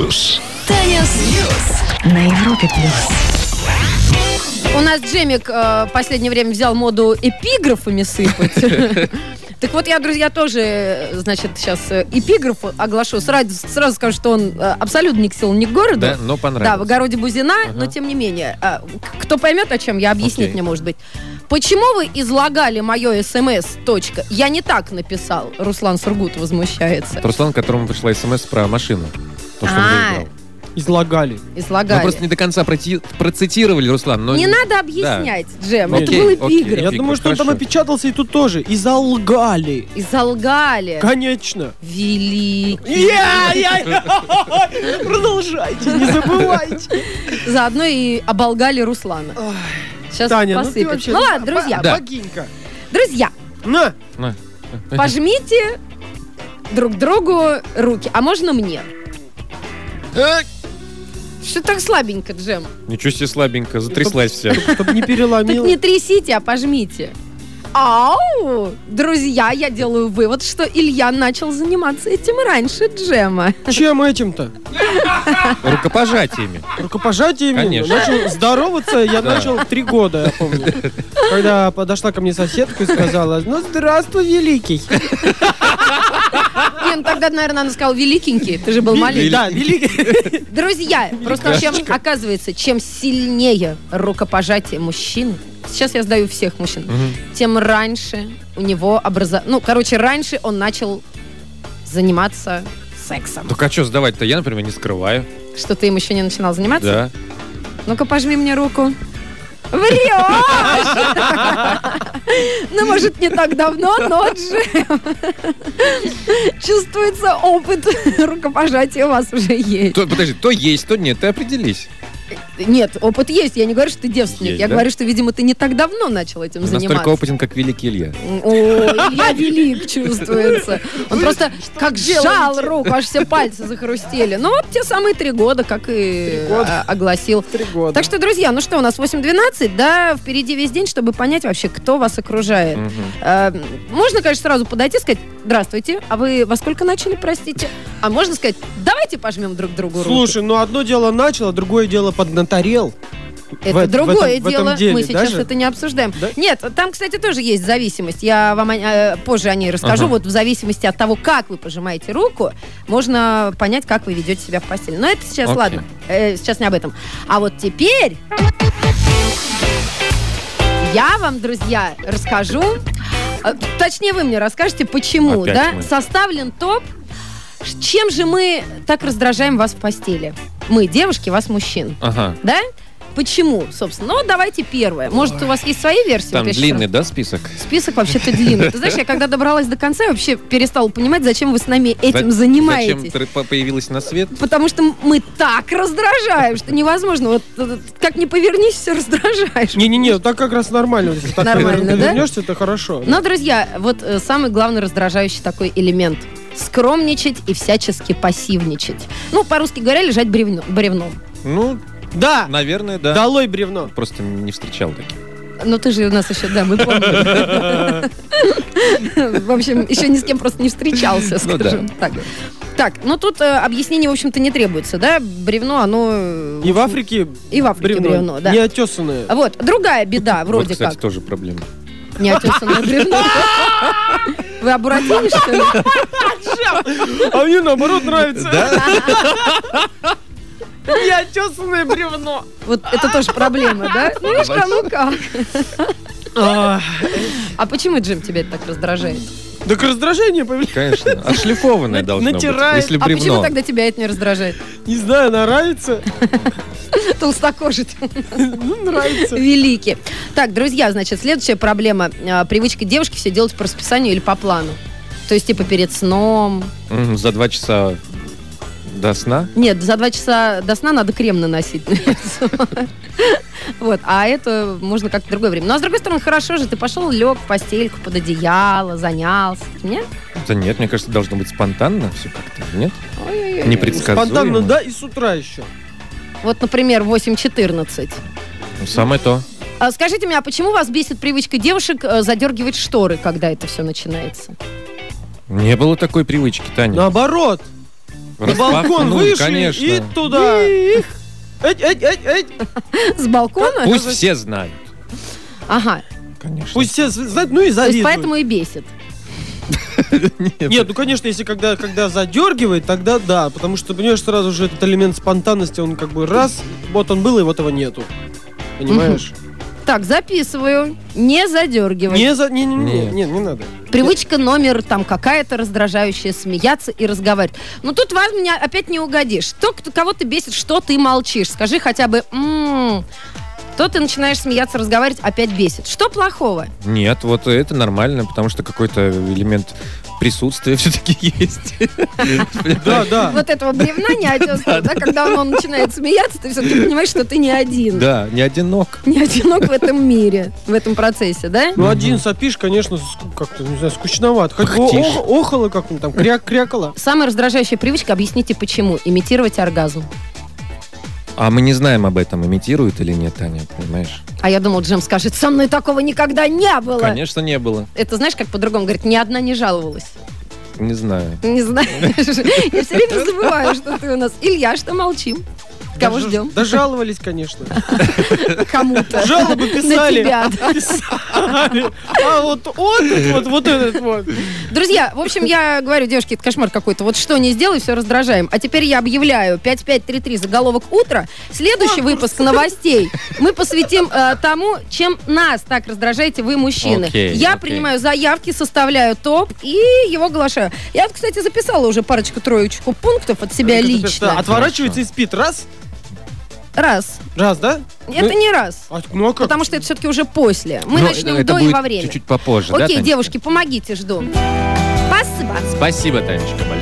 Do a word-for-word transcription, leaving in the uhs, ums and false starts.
Ньюс. Таня Ньюс на Европе плюс. У нас Джемик э, в последнее время взял моду эпиграфами сыпать. Так вот, я, друзья, тоже, значит, сейчас эпиграф оглашу. Сразу, сразу скажу, что он абсолютно ни к селу, ни к городу. Да, но понравилось. Да, в огороде Бузина, ага. но тем не менее. Кто поймет, о чем я, объяснить Окей. мне, может быть. Почему вы излагали мое СМС, точка? Я не так написал. Руслан Сургут возмущается. Это Руслан, которому пришла смс про машину. То, что он А, выиграл. Излагали. излагали. Мы просто не до конца проти- процитировали, Руслан. Но... Не надо объяснять, Джем. Это Окей, был окей. эпиграф. Я думаю, что он там Хорошо. опечатался и тут тоже. Изалгали. Изалгали. Конечно. Великий. Я, я, я. Продолжайте, не забывайте. Заодно и оболгали Руслана. Сейчас Таня, ну ты посыпет. вообще... Ну ладно, друзья. Да. Богинька. Друзья, На. На. пожмите друг другу руки. А можно мне? Что так слабенько, Джем? Ничего себе слабенько, затряслась вся. Чтобы не Так переломил. не трясите, а пожмите. Ау! Друзья, я делаю вывод, что Илья начал заниматься этим раньше Джема. Чем этим-то? Рукопожатиями. Рукопожатиями? Конечно. Начал здороваться, я Да. начал в три года, я помню. Когда подошла ко мне соседка и сказала: ну, здравствуй, великий. Не, ну тогда, наверное, она сказала великенький. Ты же был маленький. Да, великий. Друзья, просто чем, оказывается, чем сильнее рукопожатие мужчины, сейчас я сдаю всех мужчин, Мгм. тем раньше у него образование... Ну, короче, раньше он начал заниматься сексом. Так а что сдавать-то? Я, например, не скрываю. Что, ты им еще не начинал заниматься? Да. Ну-ка, пожми мне руку. Врешь! Ну, может, не так давно, но Джем. Чувствуется опыт рукопожатия у вас уже есть. То, подожди, то есть, то нет, ты определись. Нет, опыт есть. Я не говорю, что ты девственник. Есть, я да? говорю, что, видимо, ты не так давно начал этим Настолько заниматься. опытен, как великий Илья. О, Илья велик чувствуется. Он просто как сжал руку, аж все пальцы захрустели. Ну вот те самые три года, как и года. а, огласил. Три года. Так что, друзья, ну что, у нас восемь двенадцать, да, впереди весь день, чтобы понять вообще, кто вас окружает. Мгм. Э, можно, конечно, сразу подойти и сказать: здравствуйте, а вы во сколько начали, простите? А можно сказать: давайте пожмем друг другу руку. Слушай, ну одно дело начало, другое дело поднаторел. Это в- в другое этом- в дело, этом деле, мы сейчас даже? это не обсуждаем. Да? Нет, там, кстати, тоже есть зависимость. Я вам э, позже о ней расскажу. Ага. Вот в зависимости от того, как вы пожимаете руку, можно понять, как вы ведете себя в постели. Но это сейчас, Окей. ладно, э, сейчас не об этом. А вот теперь я вам, друзья, расскажу, э, точнее, вы мне расскажете, почему, Опять да, мы. составлен топ, ш- чем же мы так раздражаем вас в постели. Мы, девушки, вас, мужчин. Ага. Да? Почему, собственно? Ну, давайте первое. Может, у вас есть свои версии? Там Вот я щас длинный, раз- да, список? Список вообще-то длинный. Ты знаешь, я когда добралась до конца, я вообще перестала понимать, зачем вы с нами этим За- занимаетесь. Зачем ты по- появилась на свет? Потому что мы так раздражаем, что невозможно. Вот э, как ни повернись, все раздражаешь. Не-не-не, так как раз нормально. Если так Нормально, да? вернешься, это хорошо. Но, друзья, вот э, самый главный раздражающий такой элемент. Скромничать и всячески пассивничать. Ну, по-русски говоря, лежать бревно- бревном. Ну, Да, наверное, да. долой бревно. Просто не встречал таких. Ну, ты же у нас еще, да, мы помним. В общем, еще ни с кем просто не встречался, Ну скажем так. Так, ну тут э, объяснений, в общем-то, не требуется, да? Бревно, оно... э, И в Африке И в Африке бревно, да. неотесанное. Вот, другая беда, вроде Вот, кстати, как. тоже проблема. Неотесанное бревно. Вы обратились, что ли? А мне наоборот нравится. Да? Неотесанное бревно. Вот это тоже проблема, да? Ну, видишь, а ну как. А, А почему, Джим, тебя это так раздражает? Так раздражение появляется. Конечно. Отшлифованное На- должно быть, натирает. если А почему бревно. тогда тебя это не раздражает? Не знаю, нравится. Толстокожий. Ну, нравится. Великий. Так, друзья, значит, следующая проблема. А, Привычка девушки все делать по расписанию или по плану. То есть, типа, перед сном. Мгм, За два часа до сна. Нет, за два часа до сна надо крем наносить на лицо. Вот, а это можно как-то в другое время. Ну, а с другой стороны, хорошо же, ты пошел, лег в постельку, под одеяло, занялся. Нет? Да нет, мне кажется, должно быть спонтанно все как-то. Нет? Ой-ой-ой. Непредсказуемо. Спонтанно, да, и с утра еще. Вот, например, восемь четырнадцать. Ну, самое то. А скажите мне, а почему вас бесит привычка девушек э, задергивать шторы, когда это все начинается? Не было такой привычки, Таня. Наоборот. На балкон Распахнуть, вышли конечно. и туда. Эть, эть, эть, эть. С балкона? Пусть все знают. Ага. Конечно. Пусть все знают, ну и То есть завидуют. поэтому и бесит. Нет, ну конечно, если когда, когда задергивает, тогда да. Потому что, понимаешь, сразу же этот элемент спонтанности, он как бы раз, вот он был, и вот его нету. Понимаешь? Так, записываю. Не задергивай. Не, за, не, не, не, Нет. не, не надо. Привычка номер там какая-то раздражающая, смеяться и разговаривать. Но тут вас меня опять не угодишь. Что, кто, кого ты бесит, что ты молчишь? Скажи хотя бы «м-м». То ты начинаешь смеяться, разговаривать, опять бесит. Что плохого? Нет, вот это нормально, потому что какой-то элемент присутствия все-таки есть. Да, да. Вот этого бревна не отёсного, да, когда он, он начинает смеяться, ты все-таки понимаешь, что ты не один. Да, не одинок. Не одинок в этом мире, в этом процессе, да? Ну, один сопишь, конечно, ску- как-то, не знаю, скучновато. Хоть бы Пыхтишь. ох- охало как-нибудь там, кряк, крякало. Самая раздражающая привычка, объясните почему. Имитировать оргазм. А мы не знаем об этом, имитирует или нет, Таня, понимаешь? А я думал, Джем скажет, со мной такого никогда не было. Конечно, не было. Это знаешь, как по-другому говорит, ни одна не жаловалась. Не знаю. Не знаю. Я все время забываю, что ты у нас. Илья, что молчим? Кого Да ж- ждем? Да жаловались, конечно. Кому-то. Жалобы На писали. тебя, да. Писали. А вот вот, вот, вот этот вот. Друзья, в общем, я говорю, девушки, это кошмар какой-то. Вот что не сделай, все раздражаем. А теперь я объявляю пять пять три три заголовок утра. Следующий выпуск новостей мы посвятим э, тому, чем нас так раздражаете вы, мужчины. Окей, я окей. принимаю заявки, составляю топ и его оглашаю. Я вот, кстати, записала уже парочку-троечку пунктов от себя Как это, лично. Отворачивается и спит. Раз. Раз. Раз, да? Это Ну, не раз. а, ну а как? Потому что это все-таки уже после. Мы Ну, начнем это до и будет во время. чуть-чуть попозже, да, Окей, Танечка? девушки, помогите, жду. Спасибо. Спасибо, Танечка, большое.